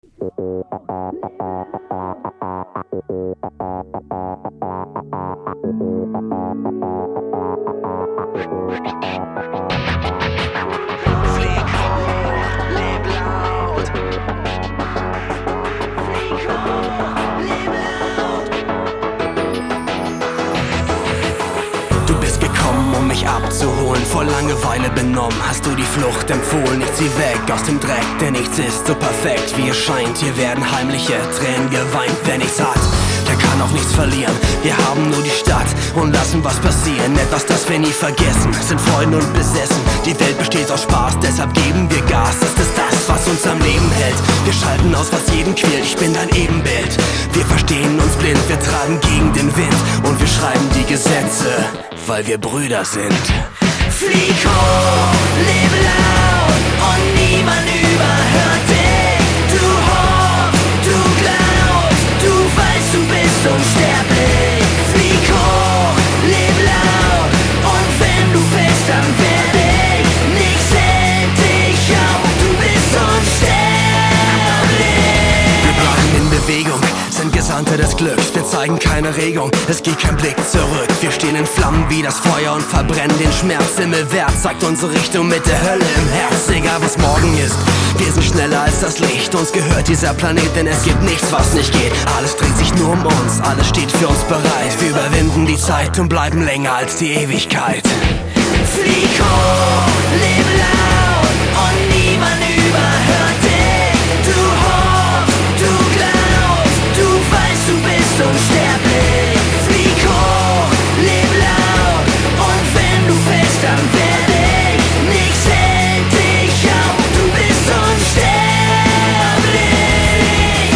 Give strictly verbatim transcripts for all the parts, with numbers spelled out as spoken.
Du bist gekommen, um mich abzuholen, vor Langeweile benommen, hast du die Flucht empfohlen. Ich zieh weg aus dem Dreck, denn nichts ist so perfekt, wie es scheint. Hier werden heimliche Tränen geweint, wer nichts hat, der kann auch nichts verlieren. Wir haben nur die Stadt und lassen was passieren, etwas, das wir nie vergessen, sind Freunde und besessen. Die Welt besteht aus Spaß, deshalb geben wir Gas. Das ist das, was uns am Leben hält. Wir schalten aus, was jeden quält, ich bin dein Ebenbild. Wir verstehen uns blind, wir tragen gegen den Wind und wir schreiben die Gesetze, weil wir Brüder sind. Flieg hoch, lebe laut und niemand überhört dich. Du hoffst, du glaubst, du weißt, du bist unsterblich. Flieg hoch, lebe laut und wenn du fällst, dann werde ich. Nichts hält dich auf, du bist unsterblich. Wir bleiben in Bewegung, sind Gesandte des Glücks. Wir zeigen keine Regung, es geht kein Blick zurück. Wir stehen in Flammen wie das Feuer und verbrennen den Schmerz. Himmelwärts sagt unsere Richtung mit der Hölle im Herz. Egal was morgen ist, wir sind schneller als das Licht. Uns gehört dieser Planet, denn es gibt nichts, was nicht geht. Alles dreht sich nur um uns, alles steht für uns bereit. Wir überwinden die Zeit und bleiben länger als die Ewigkeit. Flieg hoch, lebe laut und niemand überhört dich. Du hoffst, du glaubst, du weißt, du bist unsterblich. Flieg hoch, lebe laut und wenn du fällst, dann werde ich. Nichts hält dich auf, du bist unsterblich.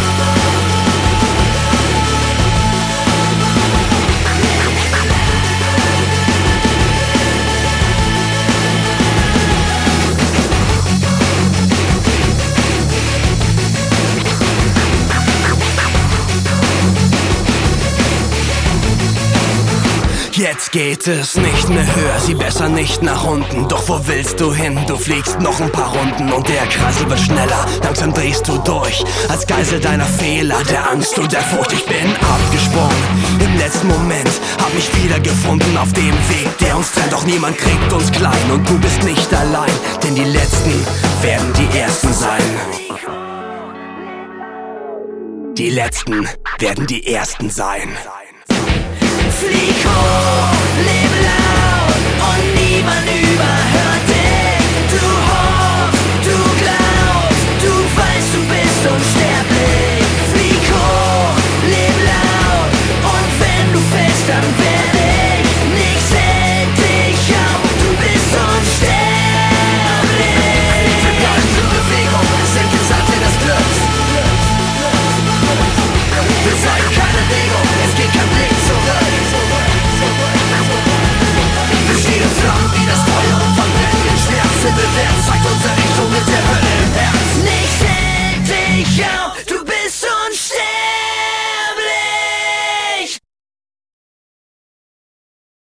Jetzt geht es nicht mehr höher, sieh besser nicht nach unten. Doch wo willst du hin? Du fliegst noch ein paar Runden und der Kreisel wird schneller. Langsam drehst du durch, als Geisel deiner Fehler, der Angst und der Furcht. Ich bin abgesprungen, im letzten Moment hab mich wiedergefunden auf dem Weg, der uns trennt. Doch niemand kriegt uns klein und du bist nicht allein, denn die Letzten werden die Ersten sein. Die Letzten werden die Ersten sein. Flieg hoch!